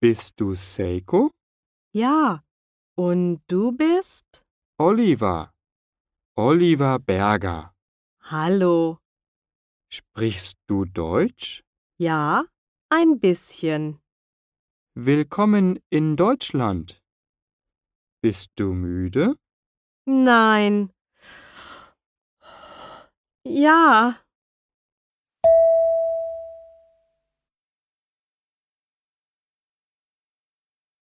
Bist du Seiko? Ja, und du bist? Oliver. Oliver Berger. Hallo. Sprichst du Deutsch? Ja, ein bisschen. Willkommen in Deutschland. Bist du müde? Nein. Ja.